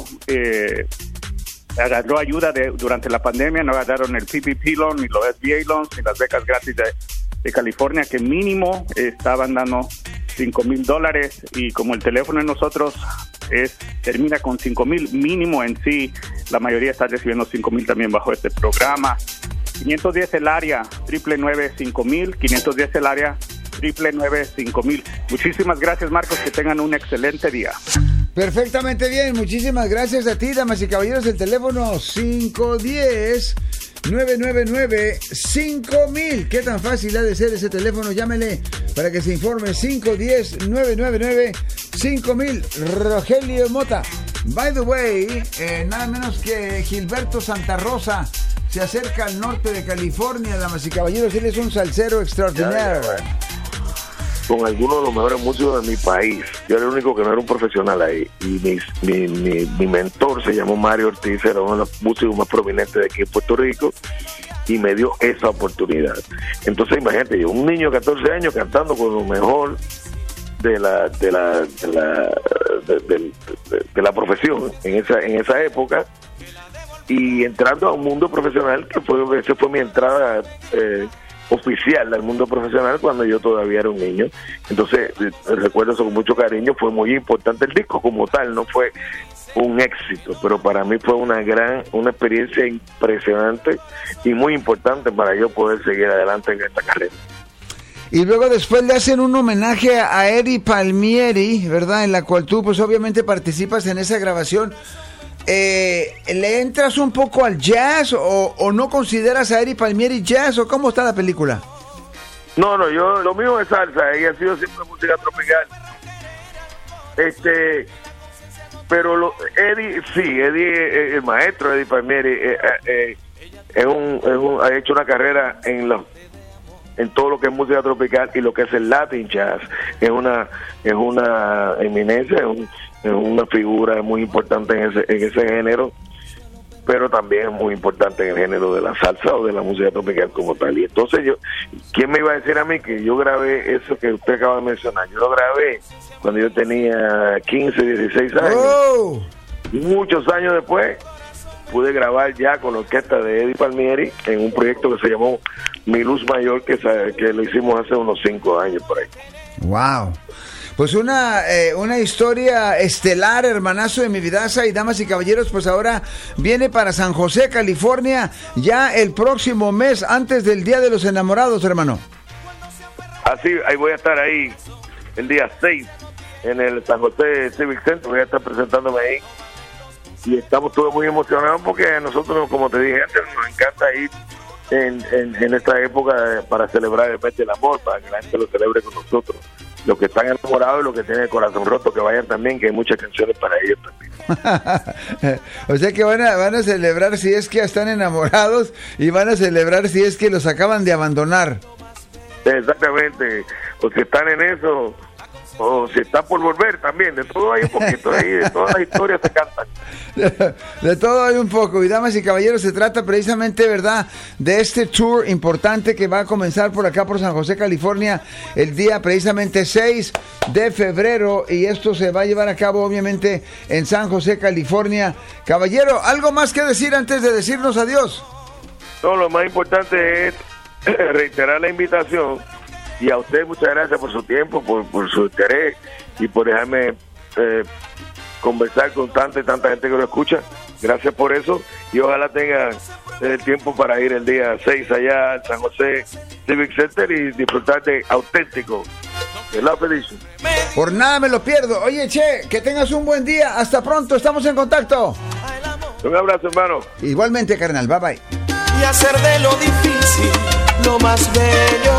agarró ayuda durante la pandemia, no agarraron el PPP loan, ni los SBA loans, ni las becas gratis de California, que mínimo estaban dando $5,000, y como el teléfono de nosotros termina con 5,000 mínimo en sí, la mayoría está recibiendo 5,000 también bajo este programa. 510 el área, 999-5000, 510 el área, 999-5000. Muchísimas gracias, Marcos, que tengan un excelente día. Perfectamente bien, muchísimas gracias a ti, damas y caballeros. El teléfono 510-999-5000. ¿Qué tan fácil ha de ser ese teléfono? Llámele para que se informe. 510-999-5000. Rogelio Mota. By the way, nada menos que Gilberto Santa Rosa se acerca al norte de California, damas y caballeros. Él es un salsero extraordinario. Con algunos de los mejores músicos de mi país. Yo era el único que no era un profesional ahí. Y mi mentor se llamó Mario Ortiz, era uno de los músicos más prominentes de aquí en Puerto Rico, y me dio esa oportunidad. Entonces imagínate, yo, un niño de 14 años cantando con lo mejor de la profesión en esa época, y entrando a un mundo profesional esa fue mi entrada oficial al mundo profesional cuando yo todavía era un niño. Entonces recuerdo eso con mucho cariño. Fue muy importante. El disco como tal no fue un éxito, pero para mí fue una experiencia impresionante y muy importante para yo poder seguir adelante en esta carrera. Y luego después le hacen un homenaje a Eddie Palmieri, ¿verdad? En la cual tú pues obviamente participas en esa grabación. ¿Le entras un poco al jazz o no consideras a Eddie Palmieri jazz o cómo está la película? No, yo lo mío es salsa, ella ha sido siempre música tropical. Pero Eddie, el maestro Eddie Palmieri, ha hecho una carrera en todo lo que es música tropical y lo que es el Latin jazz. Es una eminencia, es una figura muy importante en ese género, pero también es muy importante en el género de la salsa o de la música tropical como tal. Y entonces ¿quién me iba a decir a mí que yo grabé eso que usted acaba de mencionar? Yo lo grabé cuando yo tenía 15, 16 años. Oh. Y muchos años después pude grabar ya con la orquesta de Eddie Palmieri en un proyecto que se llamó Mi Luz Mayor, que lo hicimos hace unos 5 años por ahí. Wow. Pues una historia estelar, hermanazo de mi vidaza. Y damas y caballeros, pues ahora viene para San José, California, ya el próximo mes, antes del Día de los Enamorados, hermano. Así, ahí voy a estar ahí el día 6 en el San José Civic Center. Voy a estar presentándome ahí y estamos todos muy emocionados porque a nosotros, como te dije antes, nos encanta ir en esta época para celebrar el mes del amor, para que la gente lo celebre con nosotros. Los que están enamorados y los que tienen el corazón roto, que vayan también, que hay muchas canciones para ellos también. O sea que van a celebrar si es que están enamorados y van a celebrar si es que los acaban de abandonar. Exactamente, o si están en eso, o si están por volver también, de todo hay un poquito ahí, de todas las historias se cantan. De todo hay un poco. Y damas y caballeros, se trata precisamente, ¿verdad?, de este tour importante que va a comenzar por acá por San José, California, el día precisamente 6 de febrero, y esto se va a llevar a cabo obviamente en San José, California. Caballero, ¿algo más que decir antes de decirnos adiós? No, lo más importante es reiterar la invitación, y a usted muchas gracias por su tiempo, por su interés y por dejarme conversar con tanta gente que lo escucha. Gracias por eso, y ojalá tengan el tiempo para ir el día 6 allá al San José Civic Center y disfrutar de auténtico Love Edition. Por nada me lo pierdo. Oye, Che, que tengas un buen día. Hasta pronto, estamos en contacto. Un abrazo, hermano. Igualmente, carnal, bye bye. Y hacer de lo difícil lo más bello.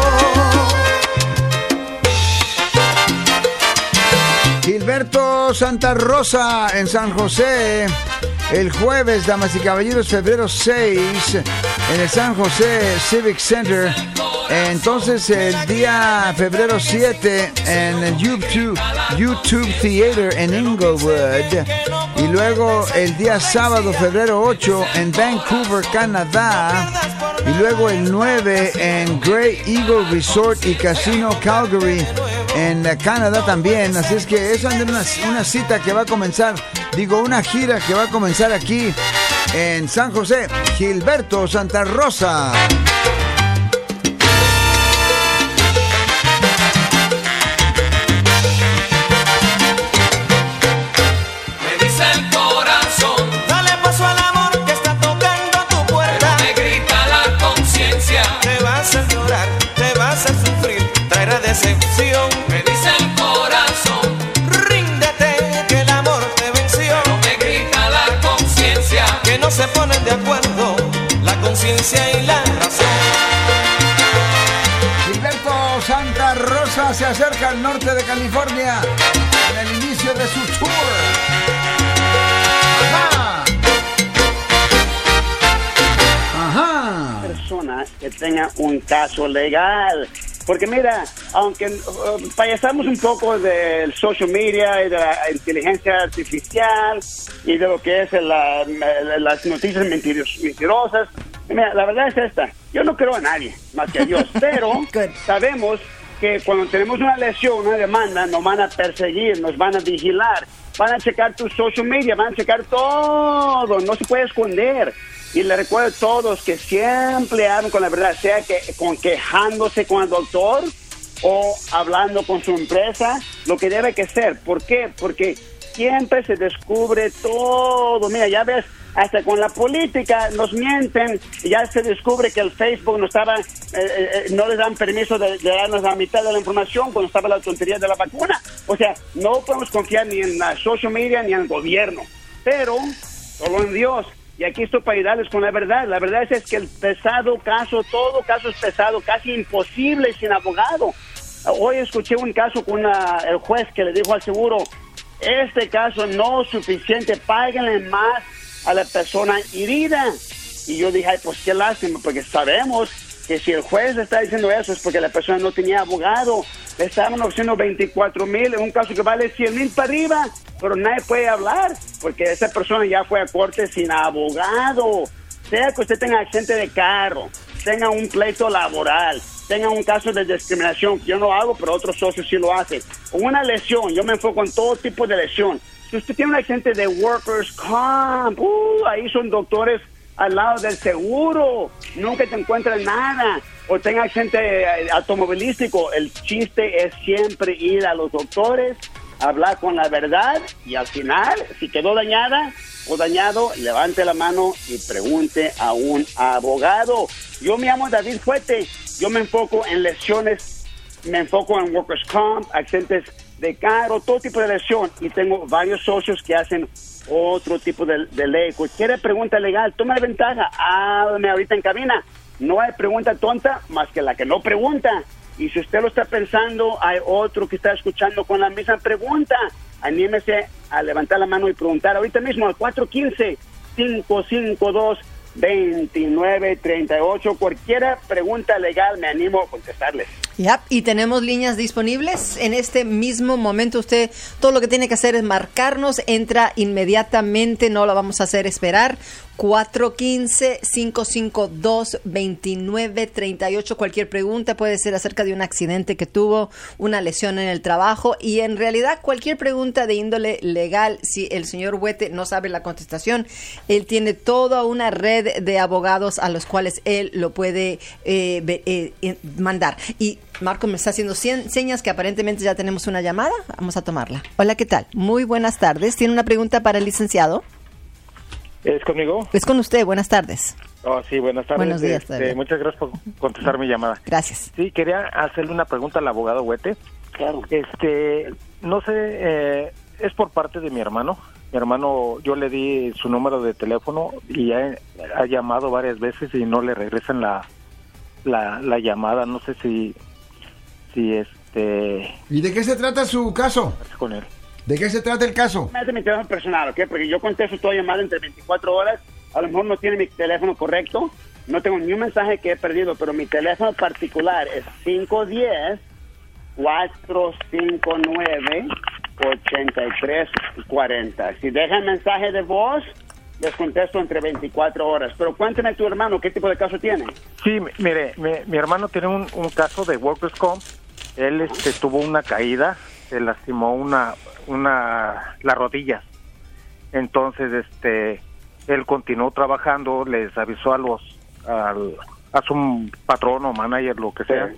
Gilberto Santa Rosa en San José, el jueves, damas y caballeros, febrero 6, en el San José Civic Center. Entonces el día febrero 7 en el YouTube Theater en Inglewood. Y luego el día sábado febrero 8 en Vancouver, Canadá. Y luego el 9 en Grey Eagle Resort y Casino Calgary en Canadá también. Así es que es una cita que va a comenzar, una gira que va a comenzar aquí en San José. Gilberto Santa Rosa. Decepción, me dice el corazón, ríndete que el amor te venció. Pero me grita la conciencia, que no se ponen de acuerdo la conciencia y la razón. Gilberto Santa Rosa se acerca al norte de California en el inicio de su tour. Ajá. Persona que tenga un caso legal. Porque mira, aunque payasamos un poco del social media y de la inteligencia artificial y de lo que es las noticias mentirosas, mira, la verdad es esta: yo no creo a nadie más que a Dios, pero sabemos que cuando tenemos una lesión, una demanda, nos van a perseguir, nos van a vigilar, van a checar tu social media, van a checar todo, no se puede esconder. Y le recuerdo a todos que siempre hablan con la verdad, sea que quejándose con el doctor o hablando con su empresa, lo que debe que ser. ¿Por qué? Porque siempre se descubre todo. Mira, ya ves hasta con la política nos mienten. Ya se descubre que el Facebook no estaba, no les dan permiso de darnos la mitad de la información cuando estaba la tontería de la vacuna. O sea, no podemos confiar ni en la social media ni en el gobierno, pero solo en Dios. Y aquí estoy para ayudarles con la verdad. La verdad es que el pesado caso, todo caso es pesado, casi imposible sin abogado. Hoy escuché un caso con el juez que le dijo al seguro, este caso no es suficiente, páguenle más a la persona herida. Y yo dije, ay, pues qué lástima, porque sabemos que si el juez le está diciendo eso es porque la persona no tenía abogado. Le estaban ofreciendo 24,000 en un caso que vale 100,000 para arriba, pero nadie puede hablar porque esa persona ya fue a corte sin abogado. Sea que usted tenga accidente de carro, tenga un pleito laboral, tenga un caso de discriminación, que yo no hago, pero otros socios sí lo hacen, o una lesión, yo me enfoco en todo tipo de lesión. Si usted tiene un accidente de workers comp, ahí son doctores al lado del seguro, nunca te encuentran nada. O tenga accidente automovilístico, el chiste es siempre ir a los doctores, hablar con la verdad y al final, si quedó dañada o dañado, levante la mano y pregunte a un abogado. Yo me llamo David Fuete, yo me enfoco en lesiones, me enfoco en workers comp, accidentes de carro, todo tipo de lesión, y tengo varios socios que hacen otro tipo de ley. Cualquier pregunta legal, toma ventaja, háblame ahorita en cabina. No hay pregunta tonta más que la que no pregunta. Y si usted lo está pensando, hay otro que está escuchando con la misma pregunta. Anímese a levantar la mano y preguntar ahorita mismo al 415-552-2938. Cualquier pregunta legal me animo a contestarles. Yep, y tenemos líneas disponibles en este mismo momento. Usted todo lo que tiene que hacer es marcarnos, entra inmediatamente, no lo vamos a hacer esperar. 415-552-2938. Cualquier pregunta puede ser acerca de un accidente que tuvo, una lesión en el trabajo, y en realidad cualquier pregunta de índole legal. Si el señor Huete no sabe la contestación, él tiene toda una red de abogados a los cuales él lo puede mandar. Y Marco me está haciendo señas que aparentemente ya tenemos una llamada. Vamos a tomarla. Hola, ¿qué tal? Muy buenas tardes. ¿Tiene una pregunta para el licenciado? ¿Es conmigo? Es con usted. Buenas tardes. Oh, sí, buenas tardes. Buenos días. Muchas gracias por contestar mi llamada. Gracias. Sí, quería hacerle una pregunta al abogado Huete. Claro. No sé, es por parte de mi hermano. Mi hermano, yo le di su número de teléfono y ha llamado varias veces y no le regresan la llamada. No sé si ¿Y de qué se trata su caso? Con él. ¿De qué se trata el caso? Me hace mi teléfono personal, ¿ok? Porque yo contesto toda llamada entre 24 horas. A lo mejor no tiene mi teléfono correcto. No tengo ni un mensaje que he perdido, pero mi teléfono particular es 510-459-8340. Si dejan mensaje de voz, les contesto entre 24 horas. Pero cuéntame tu hermano, ¿qué tipo de caso tiene? Sí, mire, mi hermano tiene un caso de workers comp. Él tuvo una caída, se lastimó las rodillas. Entonces, él continuó trabajando, les avisó a su patrón o manager, lo que sea.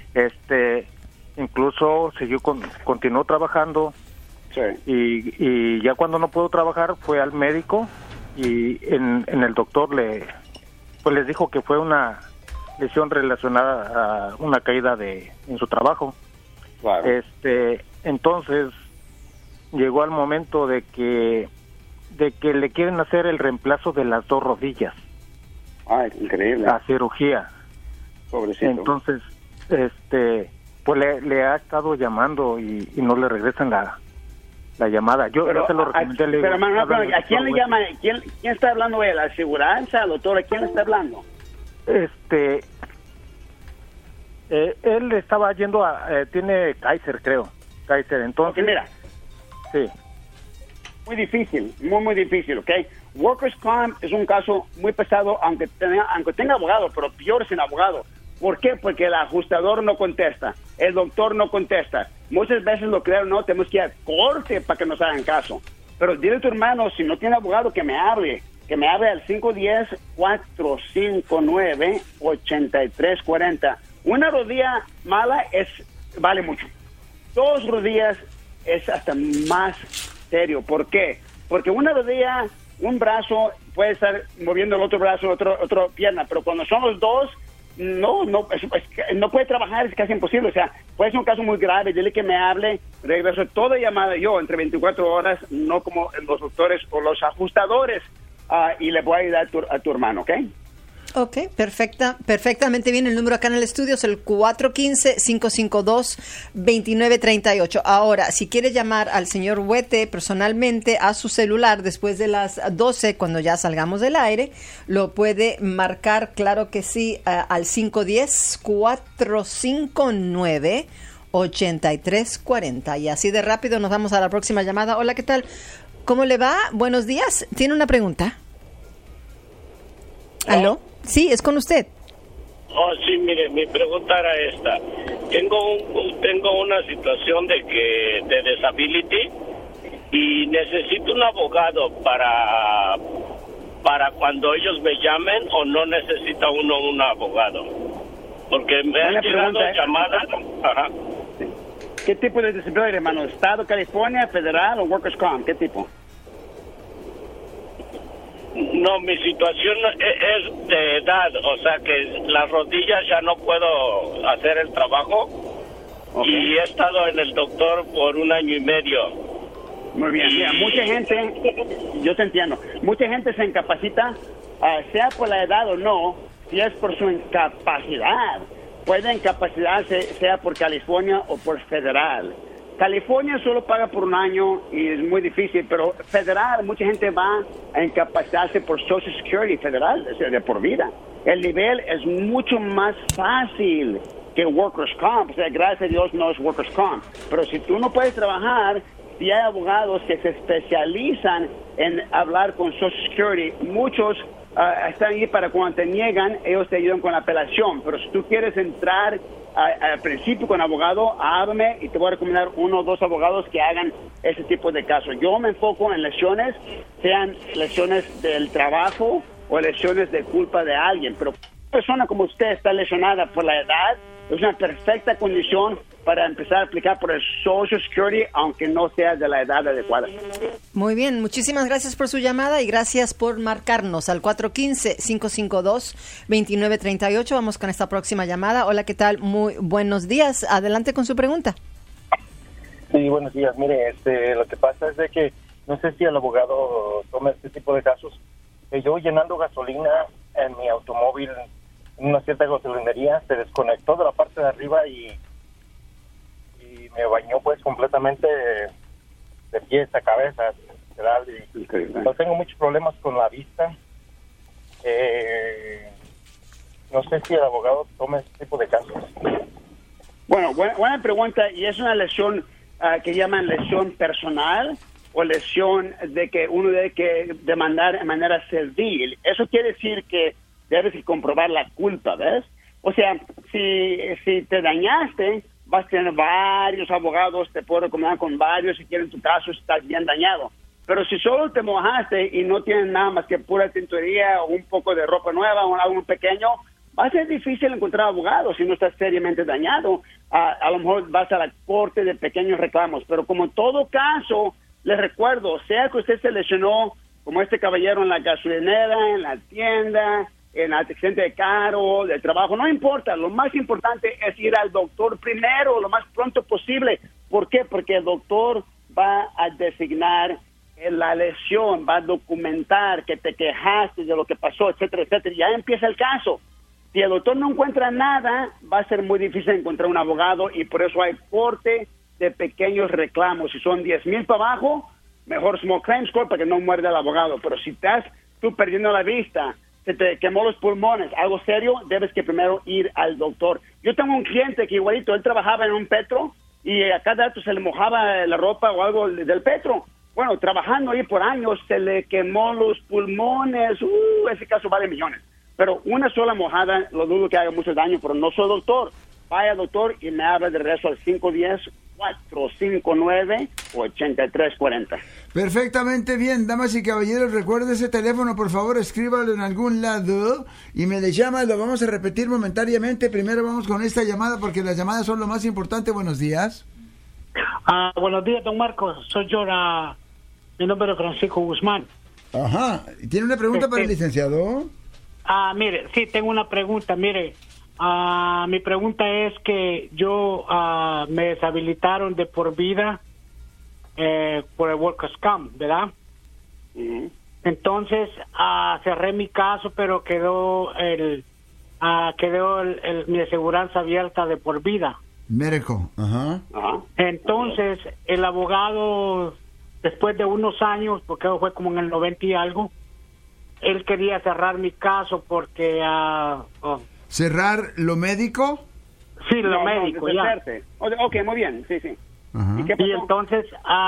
Incluso continuó trabajando. Sí. Y ya cuando no pudo trabajar fue al médico y en el doctor les dijo que fue una lesión relacionada a una caída en su trabajo. Claro. Entonces llegó al momento de que le quieren hacer el reemplazo de las dos rodillas. Ay, increíble. La cirugía. Pobrecito. Entonces, pues le ha estado llamando y no le regresan la llamada. Yo se lo recomendé. Pero hermano, ¿a quién le llama? ¿Quién está hablando él? ¿La aseguranza, doctor? ¿A quién le está hablando? Él estaba yendo tiene Kaiser, creo. Kaiser, entonces. Okay, mira. Sí. Muy difícil, muy difícil, ¿ok? Workers' Comp es un caso muy pesado, aunque tenga abogado, pero peor sin abogado. ¿Por qué? Porque el ajustador no contesta, el doctor no contesta. Muchas veces lo crearon, no, tenemos que ir a corte para que nos hagan caso. Pero dile a tu hermano, si no tiene abogado, que me hable al 510-459-8340. Una rodilla mala vale mucho. 2 rodillas es hasta más serio. ¿Por qué? Porque una rodilla un brazo puede estar moviendo el otro brazo, otra pierna, pero cuando son los dos, no puede trabajar, es casi imposible. O sea, puede ser un caso muy grave, dile que me hable, regreso toda llamada yo entre 24 horas, no como los doctores o los ajustadores, y le voy a ayudar a tu hermano, ¿ok? Ok, perfectamente bien. El número acá en el estudio es el 415-552-2938. Ahora, si quiere llamar al señor Huete personalmente a su celular después de las 12, cuando ya salgamos del aire, lo puede marcar, claro que sí, al 510-459-8340. Y así de rápido nos vamos a la próxima llamada. Hola, ¿qué tal? ¿Cómo le va? Buenos días. ¿Tiene una pregunta? ¿Aló? Sí, es con usted. Oh, sí, mire, mi pregunta era esta. Tengo una situación de disability y necesito un abogado para cuando ellos me llamen, o no necesita uno un abogado. Porque me han llegado llamadas. Ajá. ¿Qué tipo de disability, hermano? ¿Estado, California, federal o Workers' Comp? ¿Qué tipo? No, mi situación es de edad, o sea que las rodillas ya no puedo hacer el trabajo. Y he estado en el doctor por 1 año y medio. Muy bien, mira, mucha gente, yo te entiendo, mucha gente se incapacita, sea por la edad o no, si es por su incapacidad. Puede incapacitarse sea por California o por federal. California solo paga por 1 año y es muy difícil, pero federal, mucha gente va a incapacitarse por Social Security federal, o sea, de por vida. El nivel es mucho más fácil que Workers' Comp, o sea, gracias a Dios no es Workers' Comp. Pero si tú no puedes trabajar, si hay abogados que se especializan en hablar con Social Security, muchos están ahí para cuando te niegan, ellos te ayudan con la apelación. Pero si tú quieres entrar al principio con abogado, háblame y te voy a recomendar 1 o 2 abogados que hagan ese tipo de casos. Yo me enfoco en lesiones, sean lesiones del trabajo o lesiones de culpa de alguien. Pero una persona como usted está lesionada por la edad, es una perfecta condición para empezar a aplicar por el Social Security, aunque no sea de la edad adecuada. Muy bien, muchísimas gracias por su llamada y gracias por marcarnos al 415-552-2938. Vamos con esta próxima llamada. Hola, ¿qué tal? Muy buenos días. Adelante con su pregunta. Sí, buenos días. Mire, lo que pasa es de que no sé si el abogado toma este tipo de casos. Yo llenando gasolina en mi automóvil en una cierta gasolinería, se desconectó de la parte de arriba y me bañó pues completamente de pies a cabeza, literal, y no tengo muchos problemas con la vista. No sé si el abogado toma este tipo de casos. Bueno, buena pregunta, y es una lesión que llaman lesión personal o lesión de que uno debe que demandar de manera civil. Eso quiere decir que debes comprobar la culpa, ¿ves? O sea, si te dañaste, vas a tener varios abogados, te puedo recomendar con varios si quieren tu caso, estás bien dañado. Pero si solo te mojaste y no tienes nada más que pura tintorería o un poco de ropa nueva o algo pequeño, va a ser difícil encontrar abogados si no estás seriamente dañado. A lo mejor vas a la corte de pequeños reclamos. Pero como en todo caso, les recuerdo, sea que usted se lesionó, como este caballero en la gasolinera, en la tienda, en el accidente de carro, del trabajo, no importa. Lo más importante es ir al doctor primero, lo más pronto posible. ¿Por qué? Porque el doctor va a designar la lesión, va a documentar que te quejaste de lo que pasó, etcétera, etcétera. Ya empieza el caso. Si el doctor no encuentra nada, va a ser muy difícil encontrar un abogado y por eso hay corte de pequeños reclamos. Si son 10,000 para abajo, mejor small claims court para que no muerda el abogado. Pero si estás tú perdiendo la vista, se te quemó los pulmones, algo serio, debes que primero ir al doctor. Yo tengo un cliente que igualito, él trabajaba en un petro y a cada rato se le mojaba la ropa o algo del petro. Bueno, trabajando ahí por años, se le quemó los pulmones, ese caso vale millones. Pero una sola mojada, lo dudo que haga mucho daño, pero no soy doctor. Vaya al doctor y me habla de regreso al 510-459-8340. Perfectamente bien, damas y caballeros, recuerde ese teléfono, por favor, escríbalo en algún lado y me le llama, lo vamos a repetir momentáneamente. Primero vamos con esta llamada porque las llamadas son lo más importante. Buenos días. Buenos días, don Marcos. Soy yo, mi nombre es Francisco Guzmán. Ajá. ¿Tiene una pregunta para el licenciado? Mire, sí, tengo una pregunta. Mire, mi pregunta es que yo me deshabilitaron de por vida por el Workers' Comp, ¿verdad? Entonces cerré mi caso, pero quedó mi aseguranza abierta de por vida. Médico. Ajá. Entonces el abogado, después de unos años, porque fue como en el 90 y algo, él quería cerrar mi caso porque ¿cerrar lo médico? Sí, lo médico, ya. Ok, muy bien, sí. Y entonces,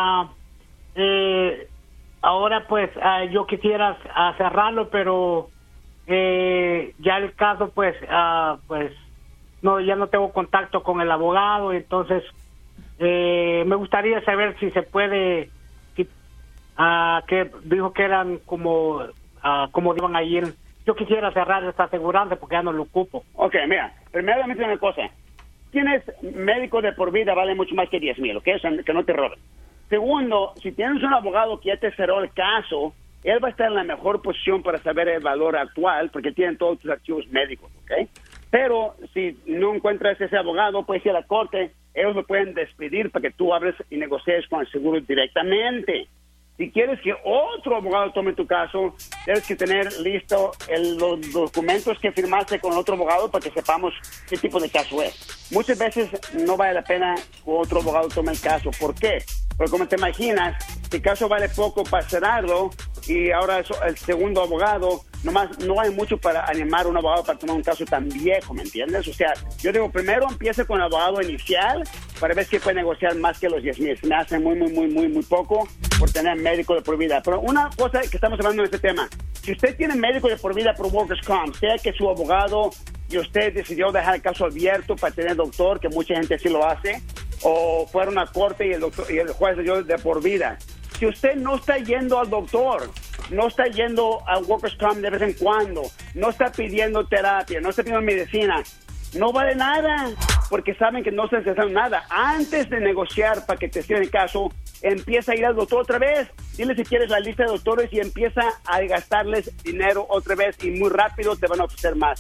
ahora pues yo quisiera cerrarlo, pero ya el caso pues no, ya no tengo contacto con el abogado, entonces me gustaría saber si se puede, que dijo que eran como iban ahí. Yo quisiera cerrar esta aseguranza porque ya no lo ocupo. Ok, mira, primeramente una cosa. Tienes médico de por vida, vale mucho más que 10,000, ¿ok? Que no te roben. Segundo, si tienes un abogado que ya te cerró el caso, él va a estar en la mejor posición para saber el valor actual, porque tienen todos tus archivos médicos, ¿ok? Pero si no encuentras ese abogado, puedes ir a la corte, ellos lo pueden despedir para que tú hables y negocies con el seguro directamente. Si quieres que otro abogado tome tu caso, debes que tener listo los documentos que firmaste con otro abogado para que sepamos qué tipo de caso es. Muchas veces no vale la pena que otro abogado tome el caso. ¿Por qué? Porque como te imaginas, si el caso vale poco para cerrarlo y ahora el segundo abogado, nomás no hay mucho para animar a un abogado para tomar un caso tan viejo, ¿me entiendes? O sea, yo digo, primero empiece con el abogado inicial para ver si puede negociar más que los 10,000. Me hace muy poco por tener médico de por vida. Pero una cosa que estamos hablando en este tema, si usted tiene médico de por vida por Workers' Comp, sea que su abogado y usted decidió dejar el caso abierto para tener doctor, que mucha gente sí lo hace, o fueron a corte y el juez le dio de por vida. Si usted no está yendo al doctor, no está yendo al Workers' Comp de vez en cuando, no está pidiendo terapia, no está pidiendo medicina, no vale nada, porque saben que no se necesita nada. Antes de negociar para que te cierren el caso, empieza a ir al doctor otra vez. Dile si quieres la lista de doctores y empieza a gastarles dinero otra vez y muy rápido te van a ofrecer más.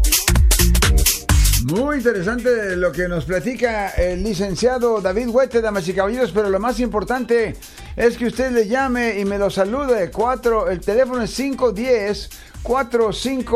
Muy interesante lo que nos platica el licenciado David Huete, damas y caballeros, pero lo más importante es que usted le llame y me lo salude. El teléfono es 510-45